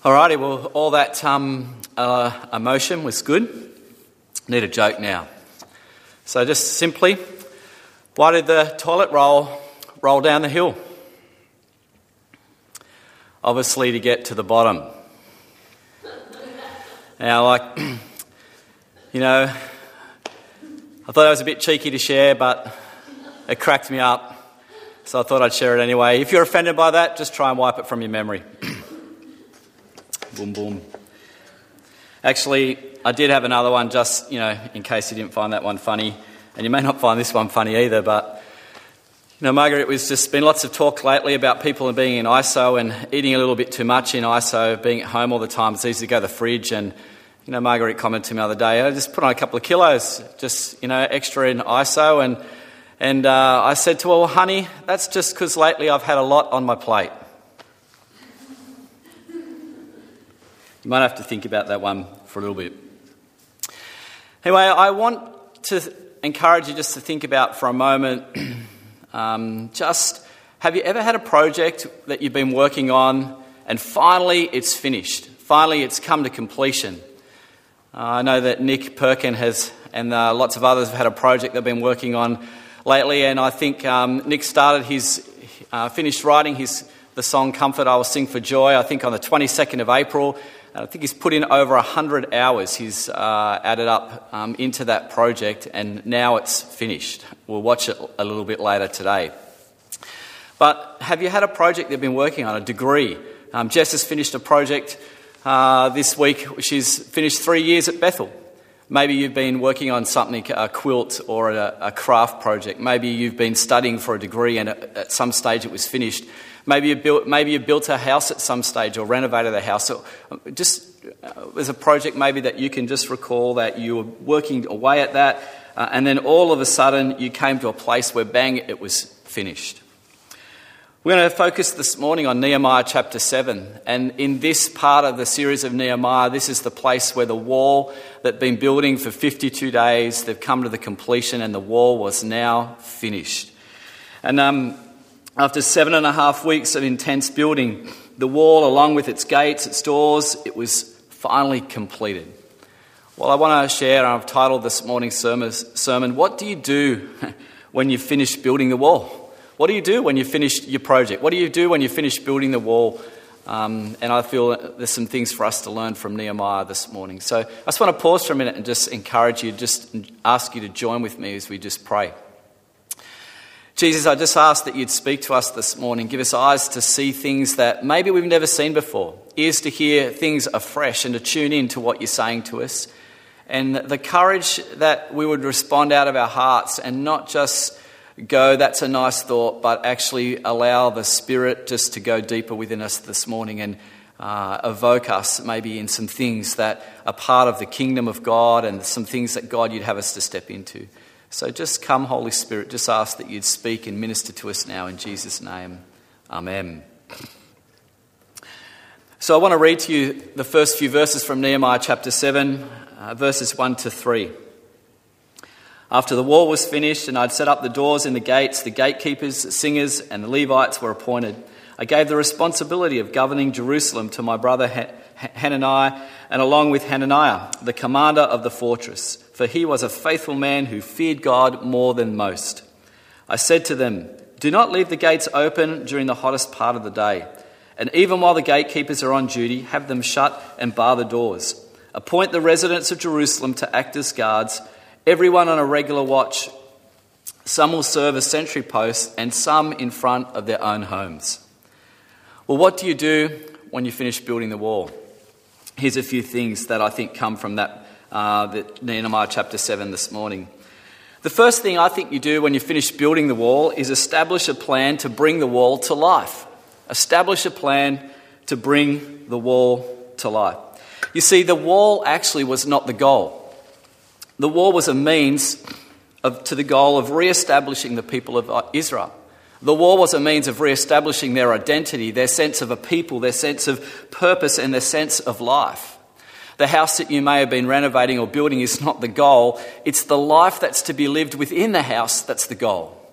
Alrighty, well, all that emotion was good. Need a joke now. So just simply, why did the toilet roll down the hill? Obviously to get to the bottom. Now, I thought it was a bit cheeky to share, but it cracked me up, so I thought I'd share it anyway. If you're offended by that, just try and wipe it from your memory. Boom, boom. Actually, I did have another one just, in case you didn't find that one funny. And you may not find this one funny either, but, Margaret, it was just been lots of talk lately about people being in ISO and eating a little bit too much in ISO, being at home all the time. It's easy to go to the fridge. And, Margaret commented to me the other day, I just put on a couple of kilos, just, extra in ISO. And I said to her, well, honey, that's just because lately I've had a lot on my plate. You might have to think about that one for a little bit. Anyway, I want to encourage you just to think about for a moment, have you ever had a project that you've been working on and finally it's finished? Finally it's come to completion. I know that Nick Perkin has, and lots of others have had a project they've been working on lately, and I think Nick started finished writing the song Comfort I Will Sing for Joy, I think on the 22nd of April. I think he's put in over 100 hours he's added up into that project, and now it's finished. We'll watch it a little bit later today. But have you had a project you've been working on, a degree? Jess has finished a project this week. She's finished 3 years at Bethel. Maybe you've been working on something, a quilt or a craft project. Maybe you've been studying for a degree and at some stage it was finished. Maybe you built a house at some stage or renovated a house. So there's a project maybe that you can just recall that you were working away at that and then all of a sudden you came to a place where bang, it was finished. We're going to focus this morning on Nehemiah chapter 7. And in this part of the series of Nehemiah, this is the place where the wall that had been building for 52 days, they've come to the completion and the wall was now finished. And after 7.5 weeks of intense building, the wall, along with its gates, its doors, it was finally completed. Well, I want to share, and I've titled this morning's sermon, What do you do when you finish building the wall? What do you do when you finish your project? What do you do when you finish building the wall? And I feel there's some things for us to learn from Nehemiah this morning. So I just want to pause for a minute and just encourage you, just ask you to join with me as we just pray. Jesus, I just ask that you'd speak to us this morning. Give us eyes to see things that maybe we've never seen before. Ears to hear things afresh and to tune in to what you're saying to us. And the courage that we would respond out of our hearts and not just go, that's a nice thought, but actually allow the Spirit just to go deeper within us this morning and evoke us maybe in some things that are part of the kingdom of God and some things that God you'd have us to step into. So just come, Holy Spirit, just ask that you'd speak and minister to us now in Jesus' name. Amen. So I want to read to you the first few verses from Nehemiah chapter 7, verses 1 to 3. After the wall was finished and I'd set up the doors and the gates, the gatekeepers, the singers and the Levites were appointed. I gave the responsibility of governing Jerusalem to my brother Hananiah, and along with Hananiah, the commander of the fortress, for he was a faithful man who feared God more than most. I said to them, do not leave the gates open during the hottest part of the day, and even while the gatekeepers are on duty, have them shut and bar the doors. Appoint the residents of Jerusalem to act as guards, everyone on a regular watch. Some will serve as sentry posts and some in front of their own homes. Well, what do you do when you finish building the wall? Here's a few things that I think come from that Nehemiah chapter 7 this morning. The first thing I think you do when you finish building the wall is establish a plan to bring the wall to life. Establish a plan to bring the wall to life. You see, the wall actually was not the goal. The wall was a means to the goal of re-establishing the people of Israel. The wall was a means of re-establishing their identity, their sense of a people, their sense of purpose and their sense of life. The house that you may have been renovating or building is not the goal. It's the life that's to be lived within the house that's the goal.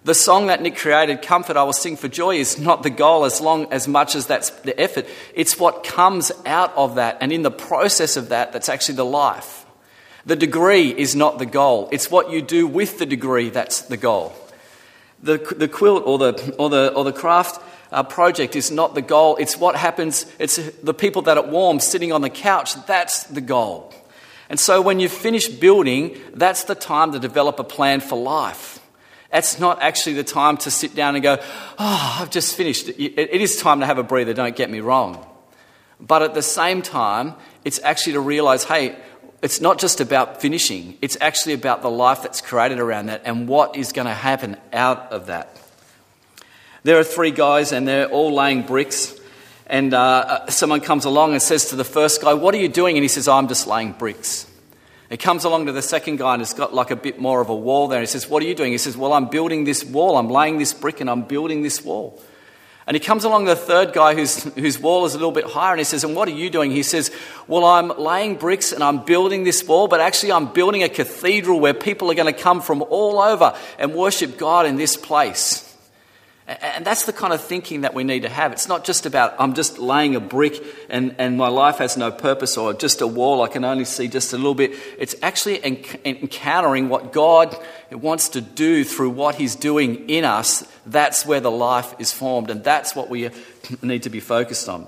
The song that Nick created, Comfort I Will Sing for Joy, is not the goal as much as that's the effort. It's what comes out of that, and in the process of that, that's actually the life. The degree is not the goal. It's what you do with the degree that's the goal. The quilt or the craft project is not the goal. It's what happens. It's the people that it warms sitting on the couch. That's the goal. And so when you finish building, that's the time to develop a plan for life. That's not actually the time to sit down and go, I've just finished. It is time to have a breather, don't get me wrong. But at the same time, it's actually to realise, hey, it's not just about finishing. It's actually about the life that's created around that and what is going to happen out of that. There are 3 guys and they're all laying bricks. And someone comes along and says to the first guy, what are you doing? And he says, I'm just laying bricks. He comes along to the second guy and it's got like a bit more of a wall there. And he says, what are you doing? He says, well, I'm building this wall. I'm laying this brick and I'm building this wall. And he comes along to the third guy whose wall is a little bit higher and he says, and what are you doing? He says, well, I'm laying bricks and I'm building this wall, but actually I'm building a cathedral where people are going to come from all over and worship God in this place. And that's the kind of thinking that we need to have. It's not just about, I'm just laying a brick and my life has no purpose, or just a wall I can only see just a little bit. It's actually encountering what God wants to do through what he's doing in us. That's where the life is formed, and that's what we need to be focused on.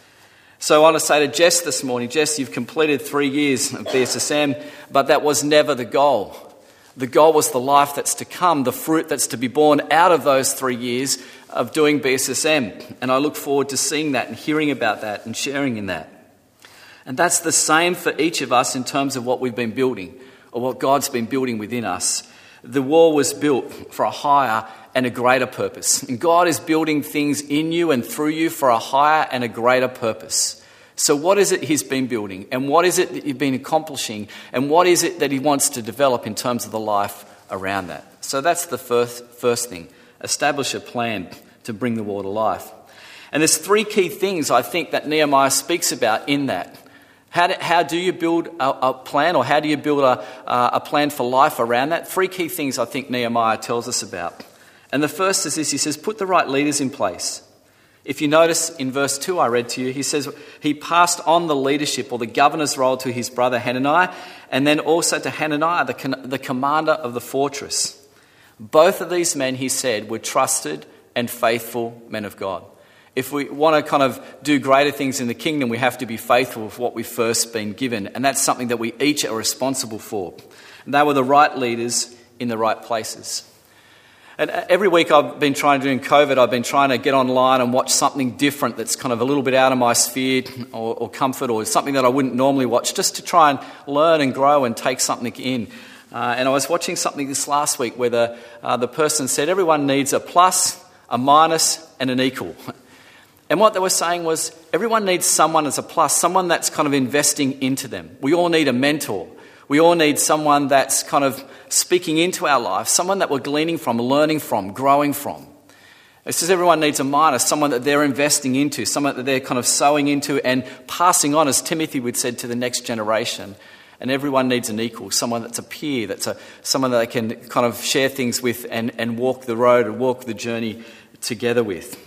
So I want to say to Jess this morning, Jess, you've completed 3 years of BSSM, but that was never the goal. The goal was the life that's to come, the fruit that's to be born out of those 3 years of doing BSSM. And I look forward to seeing that and hearing about that and sharing in that. And that's the same for each of us in terms of what we've been building, or what God's been building within us. The wall was built for a higher and a greater purpose. And God is building things in you and through you for a higher and a greater purpose. So what is it he's been building? And what is it that you've been accomplishing? And what is it that he wants to develop in terms of the life around that? So that's the first thing. Establish a plan to bring the wall to life. And there's 3 key things I think that Nehemiah speaks about in that. How do you build a plan, or how do you build a plan for life around that? 3 key things I think Nehemiah tells us about. And the first is this. He says, put the right leaders in place. If you notice in verse 2 I read to you, he says he passed on the leadership or the governor's role to his brother Hananiah, and then also to Hananiah, the commander of the fortress. Both of these men, he said, were trusted and faithful men of God. If we want to kind of do greater things in the kingdom, we have to be faithful with what we've first been given. And that's something that we each are responsible for. And they were the right leaders in the right places. And every week I've been trying, during COVID, I've been trying to get online and watch something different that's kind of a little bit out of my sphere or comfort, or something that I wouldn't normally watch, just to try and learn and grow and take something in. And I was watching something this last week where the person said everyone needs a plus, a minus and an equal. And what they were saying was everyone needs someone as a plus, someone that's kind of investing into them. We all need a mentor. We all need someone that's kind of speaking into our life, someone that we're gleaning from, learning from, growing from. It says everyone needs a minus, someone that they're investing into, someone that they're kind of sowing into and passing on, as Timothy would said, to the next generation. And everyone needs an equal, someone that's a peer, someone that they can kind of share things with and walk the road and walk the journey together with.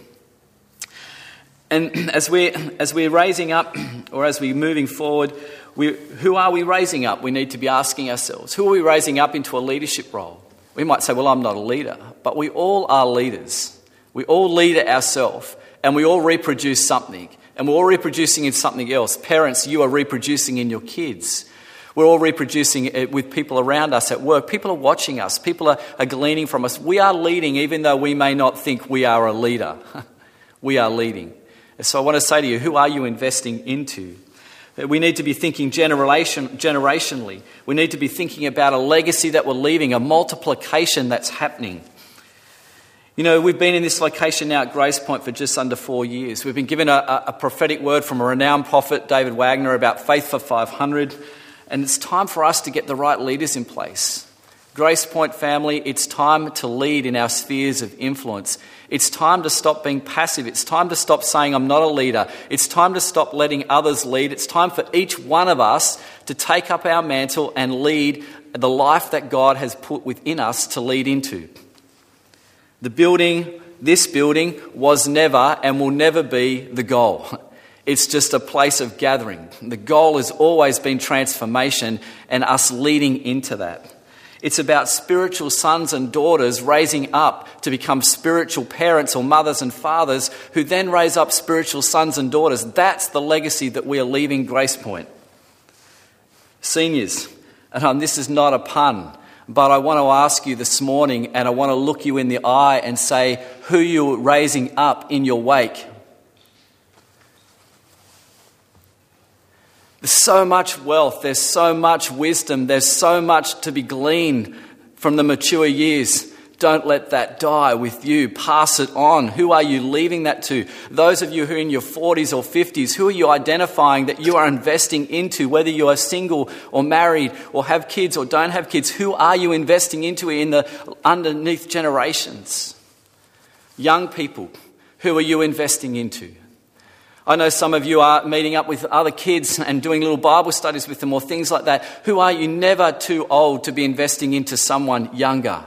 And as we're raising up, or as we're moving forward, who are we raising up? We need to be asking ourselves, who are we raising up into a leadership role? We might say, well, I'm not a leader, but we all are leaders. We all lead ourselves, and we all reproduce something, and we're all reproducing in something else. Parents, you are reproducing in your kids. We're all reproducing it with people around us at work. People are watching us. People are gleaning from us. We are leading, even though we may not think we are a leader. We are leading. So I want to say to you, who are you investing into? We need to be thinking generationally. We need to be thinking about a legacy that we're leaving, a multiplication that's happening. You know, we've been in this location now at Grace Point for just under 4 years. We've been given a prophetic word from a renowned prophet, David Wagner, about Faith for 500. And it's time for us to get the right leaders in place. Grace Point family, it's time to lead in our spheres of influence. It's time to stop being passive. It's time to stop saying, I'm not a leader. It's time to stop letting others lead. It's time for each one of us to take up our mantle and lead the life that God has put within us to lead into. This building was never and will never be the goal. It's just a place of gathering. The goal has always been transformation and us leading into that. It's about spiritual sons and daughters raising up to become spiritual parents or mothers and fathers who then raise up spiritual sons and daughters. That's the legacy that we are leaving Grace Point. Seniors, and this is not a pun, but I want to ask you this morning, and I want to look you in the eye and say who you're raising up in your wake. There's so much wealth, there's so much wisdom, there's so much to be gleaned from the mature years. Don't let that die with you. Pass it on. Who are you leaving that to? Those of you who are in your 40s or 50s, who are you identifying that you are investing into, whether you are single or married or have kids or don't have kids? Who are you investing into in the underneath generations? Young people, who are you investing into? I know some of you are meeting up with other kids and doing little Bible studies with them or things like that. Who are you? Never too old to be investing into someone younger.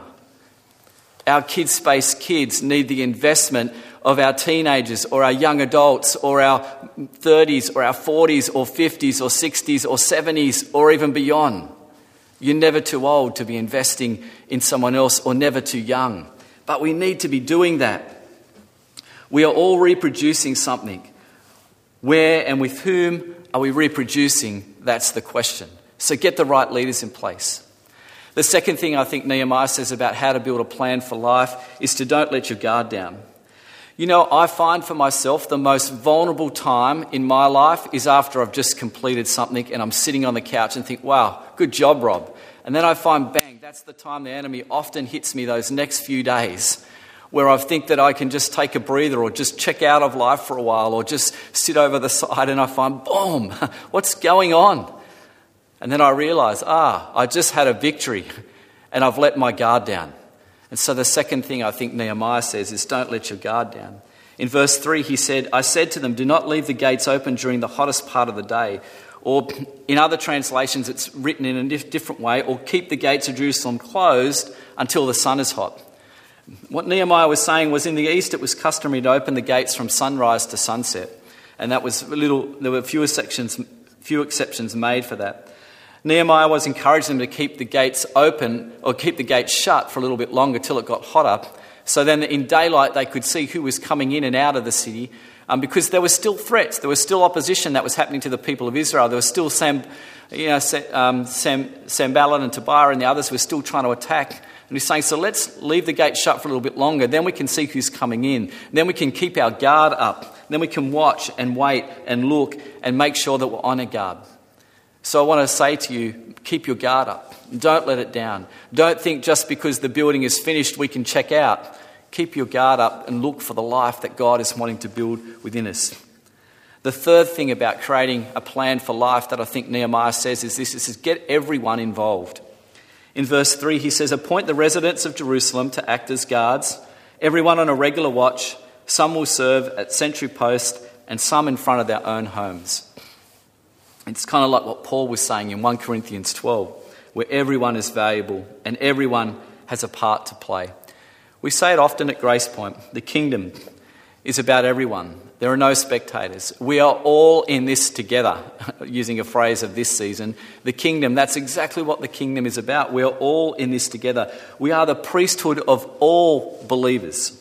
Our Kids Space kids need the investment of our teenagers or our young adults or our 30s or our 40s or 50s or 60s or 70s or even beyond. You're never too old to be investing in someone else or never too young. But we need to be doing that. We are all reproducing something. Where and with whom are we reproducing? That's the question. So get the right leaders in place. The second thing I think Nehemiah says about how to build a plan for life is to don't let your guard down. You know, I find for myself the most vulnerable time in my life is after I've just completed something and I'm sitting on the couch and think, wow, good job, Rob. And then I find, bang, that's the time the enemy often hits me those next few days, where I think that I can just take a breather or just check out of life for a while or just sit over the side, and I find, boom, what's going on? And then I realise, I just had a victory and I've let my guard down. And so the second thing I think Nehemiah says is don't let your guard down. In verse 3 he said, I said to them, do not leave the gates open during the hottest part of the day. Or in other translations it's written in a different way, or keep the gates of Jerusalem closed until the sun is hot. What Nehemiah was saying was in the east it was customary to open the gates from sunrise to sunset. And that was there were few exceptions made for that. Nehemiah was encouraging them to keep the gates open or keep the gates shut for a little bit longer till it got hotter. So then in daylight they could see who was coming in and out of the city, because there were still threats. There was still opposition that was happening to the people of Israel. There was still Sanballat and Tobiah and the others were still trying to attack. And he's saying, so let's leave the gate shut for a little bit longer. Then we can see who's coming in. Then we can keep our guard up. Then we can watch and wait and look and make sure that we're on a guard. So I want to say to you, keep your guard up. Don't let it down. Don't think just because the building is finished we can check out. Keep your guard up and look for the life that God is wanting to build within us. The third thing about creating a plan for life that I think Nehemiah says is this. It says get everyone involved. In verse 3 he says, appoint the residents of Jerusalem to act as guards, everyone on a regular watch. Some will serve at sentry post and some in front of their own homes. It's kind of like what Paul was saying in 1 Corinthians 12, where everyone is valuable and everyone has a part to play. We say it often at Grace Point, the kingdom is about everyone. There are no spectators. We are all in this together, using a phrase of this season. The kingdom, that's exactly what the kingdom is about. We are all in this together. We are the priesthood of all believers.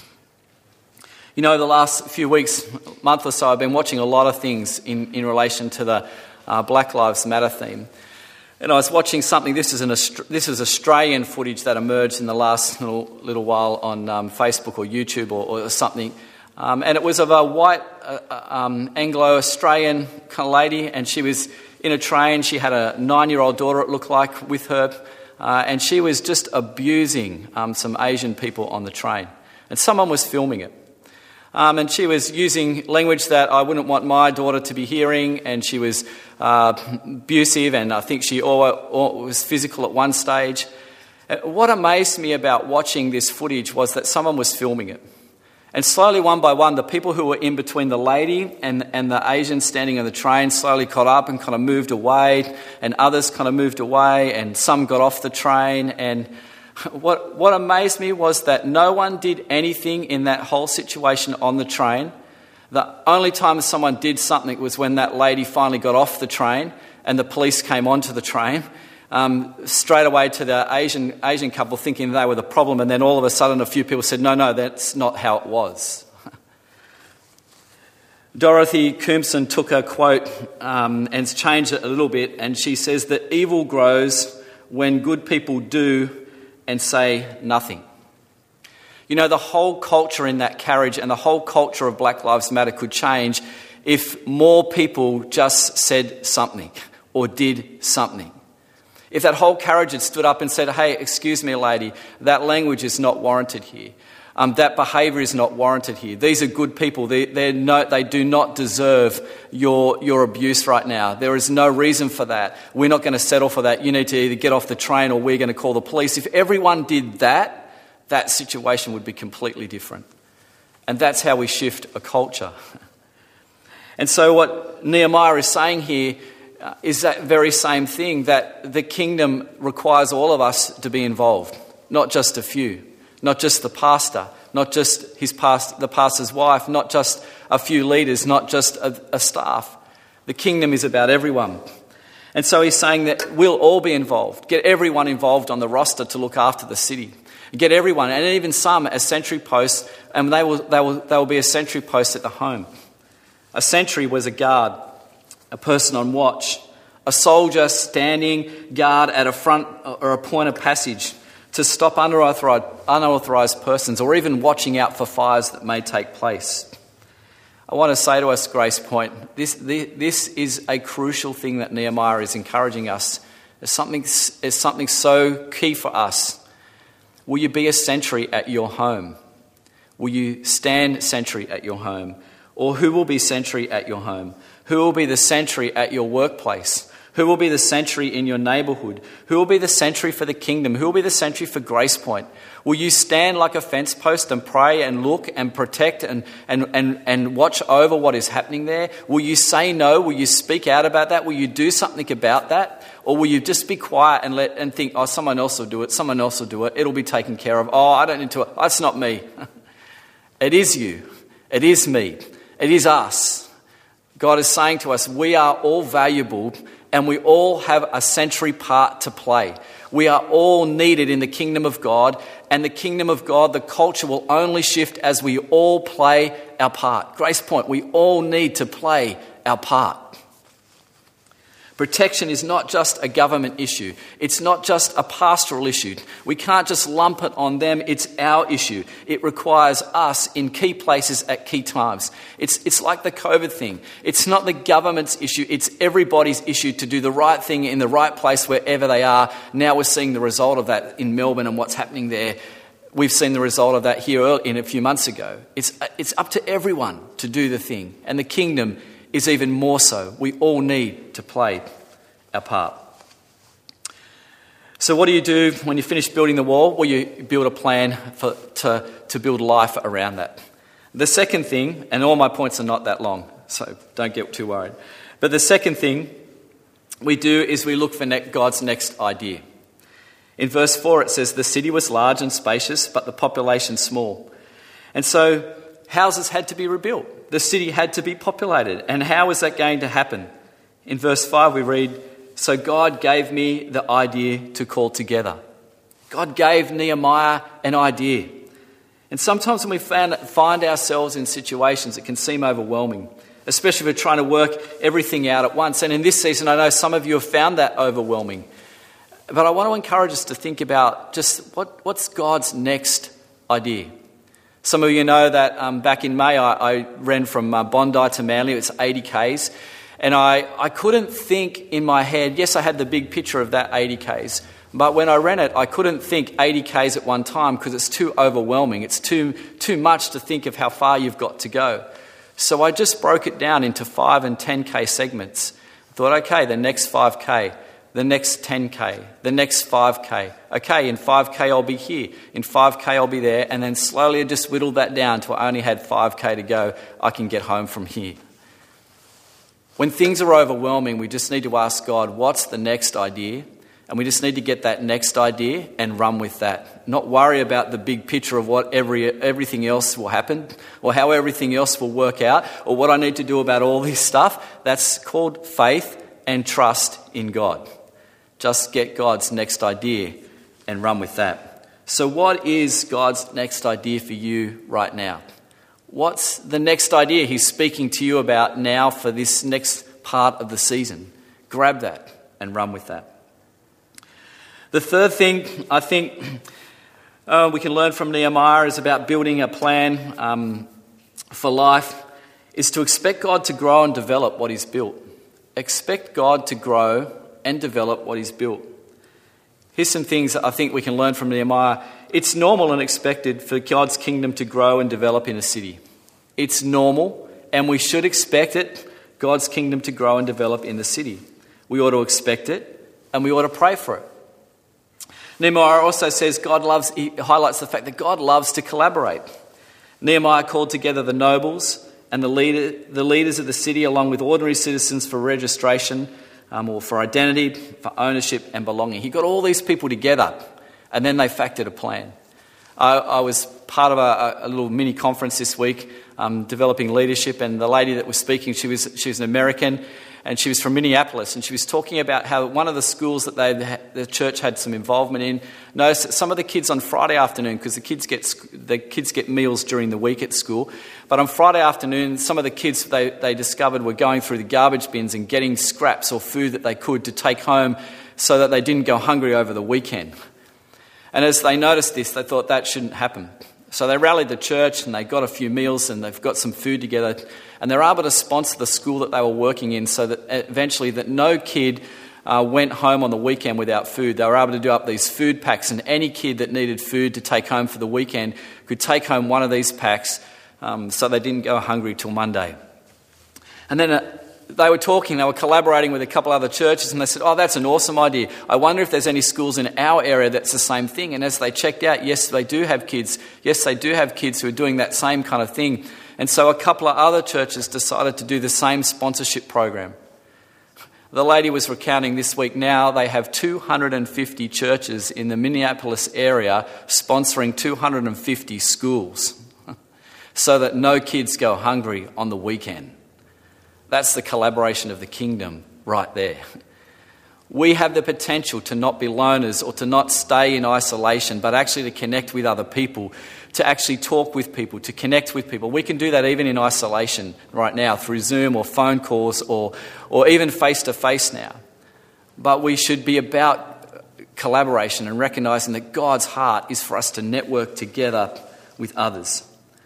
You know, the last few weeks, month or so, I've been watching a lot of things in relation to the Black Lives Matter theme. And I was watching something, this is Australian footage that emerged in the last little while on Facebook or YouTube or something. And it was of a white Anglo-Australian kind of lady, and she was in a train. She had a 9-year-old daughter, it looked like, with her. And she was just abusing some Asian people on the train. And someone was filming it. And she was using language that I wouldn't want my daughter to be hearing, and she was abusive, and I think she was physical at one stage. What amazed me about watching this footage was that someone was filming it. And slowly, one by one, the people who were in between the lady and the Asian standing on the train slowly caught up and kind of moved away, and others kind of moved away, and some got off the train, and What amazed me was that no one did anything in that whole situation on the train. The only time someone did something was when that lady finally got off the train and the police came onto the train, straight away to the Asian couple thinking they were the problem, and then all of a sudden a few people said, no, that's not how it was. Dorothy Coombson took a quote and changed it a little bit, and she says that evil grows when good people do and say nothing. You know, the whole culture in that carriage and the whole culture of Black Lives Matter could change if more people just said something or did something. If that whole carriage had stood up and said, hey, excuse me, lady, that language is not warranted here. That behaviour is not warranted here. These are good people. They do not deserve your abuse right now. There is no reason for that. We're not going to settle for that. You need to either get off the train or we're going to call the police. If everyone did that, that situation would be completely different. And that's how we shift a culture. And so what Nehemiah is saying here is that very same thing, that the kingdom requires all of us to be involved, not just a few. Not just the pastor, not just the pastor's wife, not just a few leaders, not just a staff. The kingdom is about everyone. And so he's saying that we'll all be involved. Get everyone involved on the roster to look after the city. Get everyone, and even some as sentry posts, and they will be a sentry post at the home. A sentry was a guard, a person on watch, a soldier standing guard at a front or a point of passage to stop unauthorised persons, or even watching out for fires that may take place. I want to say to us, Grace Point, this is a crucial thing that Nehemiah is encouraging us. It's something so key for us. Will you be a sentry at your home? Will you stand sentry at your home? Or who will be sentry at your home? Who will be the sentry at your workplace? Who will be the sentry in your neighbourhood? Who will be the sentry for the kingdom? Who will be the sentry for Grace Point? Will you stand like a fence post and pray and look and protect and watch over what is happening there? Will you say no? Will you speak out about that? Will you do something about that? Or will you just be quiet and think, oh, someone else will do it, someone else will do it, it'll be taken care of. Oh, I don't need to, it's not me. It is you. It is me. It is us. God is saying to us, we are all valuable and we all have a sentry part to play. We are all needed in the kingdom of God, and the kingdom of God, the culture will only shift as we all play our part. Grace Point, we all need to play our part. Protection is not just a government issue. It's not just a pastoral issue. We can't just lump it on them. It's our issue. It requires us in key places at key times. It's like the COVID thing. It's not the government's issue. It's everybody's issue to do the right thing in the right place wherever they are. Now we're seeing the result of that in Melbourne and what's happening there. We've seen the result of that here a few months ago. It's up to everyone to do the thing. And the kingdom is even more so. We all need to play our part. So what do you do when you finish building the wall? Well, you build a plan to build life around that. The second thing, and all my points are not that long, so don't get too worried. But the second thing we do is we look for God's next idea. In verse 4 it says, the city was large and spacious, but the population small. And so houses had to be rebuilt. The city had to be populated. And how was that going to happen? In verse 5 we read, so God gave me the idea to call together. God gave Nehemiah an idea. And sometimes when we find ourselves in situations, it can seem overwhelming, especially if we're trying to work everything out at once. And in this season, I know some of you have found that overwhelming. But I want to encourage us to think about just what's God's next idea. Some of you know that back in May, I ran from Bondi to Manly. It's 80 Ks. And I couldn't think in my head, yes, I had the big picture of that 80 Ks, but when I ran it, I couldn't think 80 Ks at one time because it's too overwhelming. It's too much to think of how far you've got to go. So I just broke it down into 5 and 10K segments. I thought, okay, the next 5K, the next 10K, the next 5K. Okay, in 5K I'll be here, in 5K I'll be there, and then slowly I just whittled that down until I only had 5K to go. I can get home from here. When things are overwhelming, we just need to ask God, what's the next idea? And we just need to get that next idea and run with that. Not worry about the big picture of what everything else will happen or how everything else will work out or what I need to do about all this stuff. That's called faith and trust in God. Just get God's next idea and run with that. So what is God's next idea for you right now? What's the next idea He's speaking to you about now for this next part of the season? Grab that and run with that. The third thing I think we can learn from Nehemiah is about building a plan for life is to expect God to grow and develop what He's built. Expect God to grow and develop what He's built. Here's some things that I think we can learn from Nehemiah. It's normal and expected for God's kingdom to grow and develop in a city. It's normal, and we should expect it, God's kingdom to grow and develop in the city. We ought to expect it, and we ought to pray for it. Nehemiah also says he highlights the fact that God loves to collaborate. Nehemiah called together the nobles and the leaders of the city along with ordinary citizens for registration or for identity, for ownership and belonging. He got all these people together and then they factored a plan. I was part of a little mini conference this week developing leadership, and the lady that was speaking, she was an American, and she was from Minneapolis, and she was talking about how one of the schools that the church had some involvement in noticed that some of the kids on Friday afternoon, because the kids get meals during the week at school, but on Friday afternoon, some of the kids they discovered were going through the garbage bins and getting scraps or food that they could to take home so that they didn't go hungry over the weekend. And as they noticed this, they thought that shouldn't happen. So they rallied the church and they got a few meals and they've got some food together, and they're able to sponsor the school that they were working in so that eventually that no kid went home on the weekend without food. They were able to do up these food packs, and any kid that needed food to take home for the weekend could take home one of these packs so they didn't go hungry till Monday. And then they were collaborating with a couple other churches, and they said, that's an awesome idea. I wonder if there's any schools in our area that's the same thing. And as they checked out, yes, they do have kids. Yes, they do have kids who are doing that same kind of thing. And so a couple of other churches decided to do the same sponsorship program. The lady was recounting this week now they have 250 churches in the Minneapolis area sponsoring 250 schools so that no kids go hungry on the weekend. That's the collaboration of the kingdom right there. We have the potential to not be loners or to not stay in isolation, but actually to connect with other people, to actually talk with people, to connect with people. We can do that even in isolation right now through Zoom or phone calls or even face-to-face now. But we should be about collaboration and recognising that God's heart is for us to network together with others.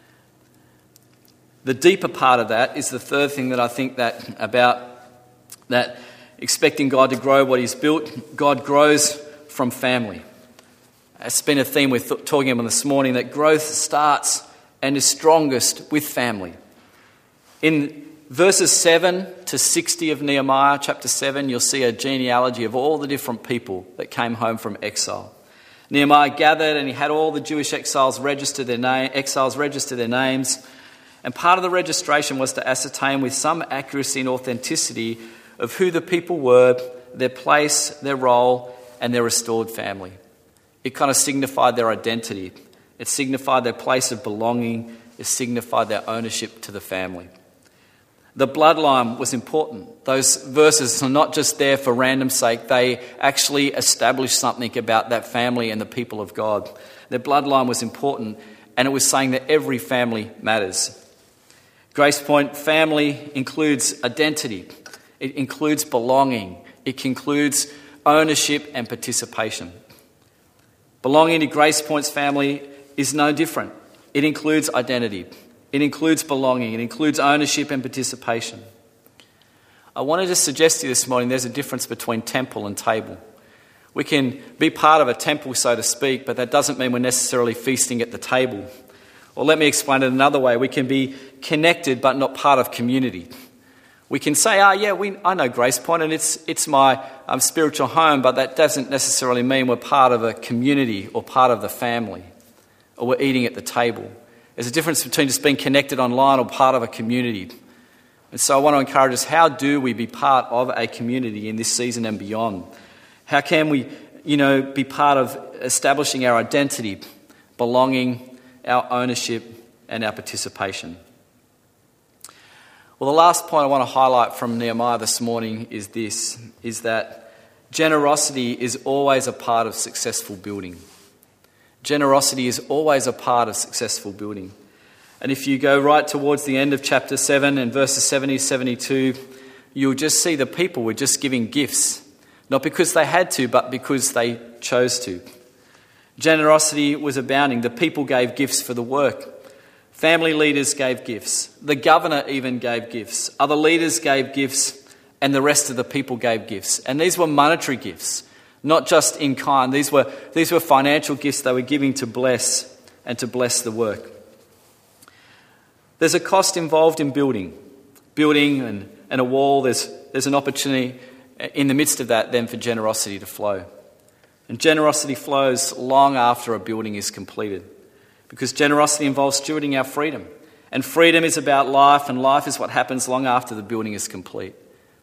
The deeper part of that is the third thing that I think that expecting God to grow what He's built. God grows from family. It's been a theme we're talking about this morning, that growth starts and is strongest with family. In verses 7 to 60 of Nehemiah chapter 7, you'll see a genealogy of all the different people that came home from exile. Nehemiah gathered and he had all the Jewish exiles register their names. And part of the registration was to ascertain with some accuracy and authenticity of who the people were, their place, their role, and their restored family. It kind of signified their identity. It signified their place of belonging. It signified their ownership to the family. The bloodline was important. Those verses are not just there for random sake. They actually established something about that family and the people of God. Their bloodline was important, and it was saying that every family matters. Grace Point family includes identity. It includes belonging. It includes ownership and participation. Belonging to Grace Point's family is no different. It includes identity. It includes belonging. It includes ownership and participation. I wanted to suggest to you this morning there's a difference between temple and table. We can be part of a temple, so to speak, but that doesn't mean we're necessarily feasting at the table. Or let me explain it another way. We can be connected but not part of community. We can say, I know Grace Point and it's my spiritual home, but that doesn't necessarily mean we're part of a community or part of the family or we're eating at the table. There's a difference between just being connected online or part of a community. And so I want to encourage us, how do we be part of a community in this season and beyond? How can we, be part of establishing our identity, belonging, our ownership, and our participation? Well, the last point I want to highlight from Nehemiah this morning is that generosity is always a part of successful building. Generosity is always a part of successful building. And if you go right towards the end of chapter 7 and verses 70, 72, you'll just see the people were just giving gifts, not because they had to, but because they chose to. Generosity was abounding. The people gave gifts for the work. Family leaders gave gifts. The governor even gave gifts. Other leaders gave gifts, and the rest of the people gave gifts. And these were monetary gifts, not just in kind. These were financial gifts they were giving to bless and to bless the work. There's a cost involved in building and a wall. There's an opportunity in the midst of that then for generosity to flow. And generosity flows long after a building is completed, because generosity involves stewarding our freedom. And freedom is about life, and life is what happens long after the building is complete.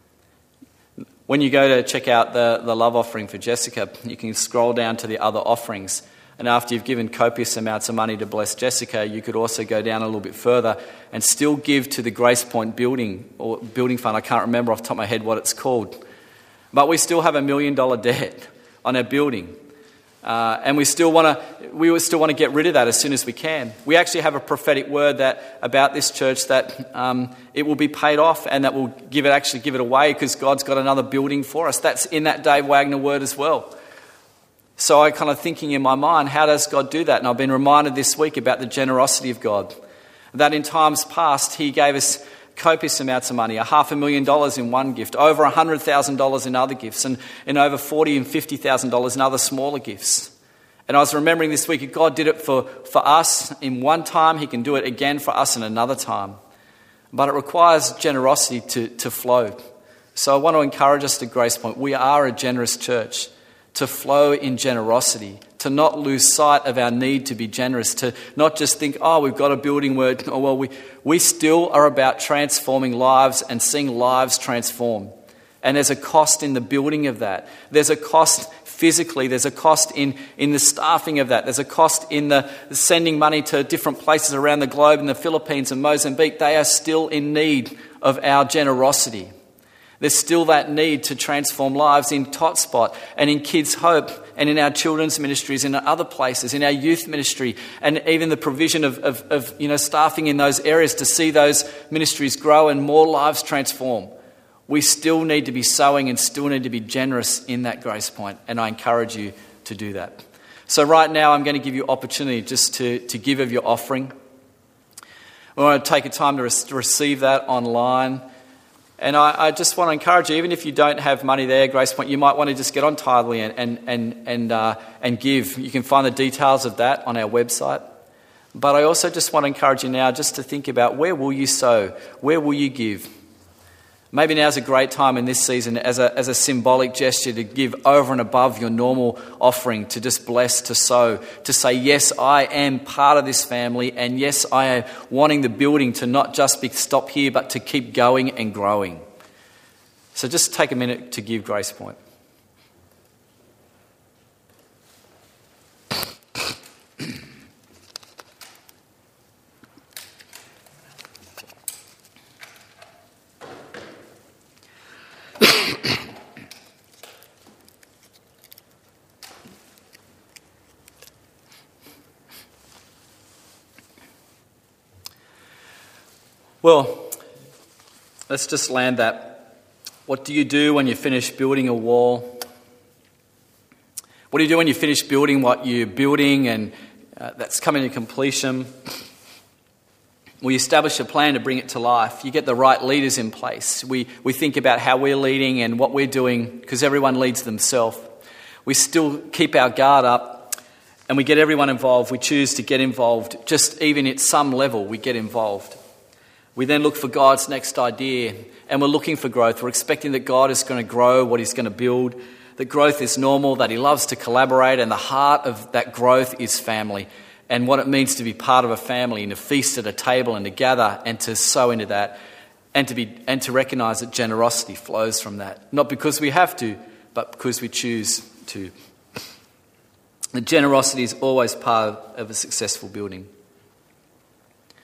When you go to check out the love offering for Jessica, you can scroll down to the other offerings. And after you've given copious amounts of money to bless Jessica, you could also go down a little bit further and still give to the Grace Point building or building fund. I can't remember off the top of my head what it's called. But we still have $1 million debt on our building. And we still want to get rid of that as soon as we can. We actually have a prophetic word about this church that it will be paid off, and that we'll give it away because God's got another building for us. That's in that Dave Wagner word as well. So I kind of thinking in my mind, how does God do that? And I've been reminded this week about the generosity of God. That in times past, he gave us copious amounts of money, $500,000 in one gift, over $100,000 in other gifts, and over $40,000 and $50,000 in other smaller gifts. And I was remembering this week that God did it for us in one time. He can do it again for us in another time. But it requires generosity to flow. So I want to encourage us to Grace Point. We are a generous church. To flow in generosity, to not lose sight of our need to be generous, to not just think, we've got a building where, we still are about transforming lives and seeing lives transform. And there's a cost in the building of that. There's a cost physically. There's a cost in the staffing of that. There's a cost in the sending money to different places around the globe, in the Philippines and Mozambique. They are still in need of our generosity. There's still that need to transform lives in Totspot and in Kids Hope and in our children's ministries and in other places, in our youth ministry, and even the provision of staffing in those areas to see those ministries grow and more lives transform. We still need to be sowing and still need to be generous in that Grace Point, and I encourage you to do that. So right now I'm going to give you opportunity just to give of your offering. We want to take a time to receive that online. And I just want to encourage you, even if you don't have money there, Grace Point, you might want to just get on Tithely and give. You can find the details of that on our website. But I also just want to encourage you now just to think about, where will you sow? Where will you give? Maybe now's a great time in this season as a symbolic gesture to give over and above your normal offering, to just bless, to sow, to say, yes, I am part of this family, and yes, I am wanting the building to not just stop here, but to keep going and growing. So just take a minute to give, Grace Point. Well, let's just land that. What do you do when you finish building a wall? What do you do when you finish building what you're building and that's coming to completion? We establish a plan to bring it to life. You get the right leaders in place. We think about how we're leading and what we're doing, because everyone leads themselves. We still keep our guard up and we get everyone involved. We choose to get involved. Just even at some level, we get involved. We then look for God's next idea, and we're looking for growth. We're expecting that God is going to grow what he's going to build, that growth is normal, that he loves to collaborate, and the heart of that growth is family, and what it means to be part of a family and to feast at a table and to gather and to sow into that, and to recognise that generosity flows from that. Not because we have to, but because we choose to. The generosity is always part of a successful building.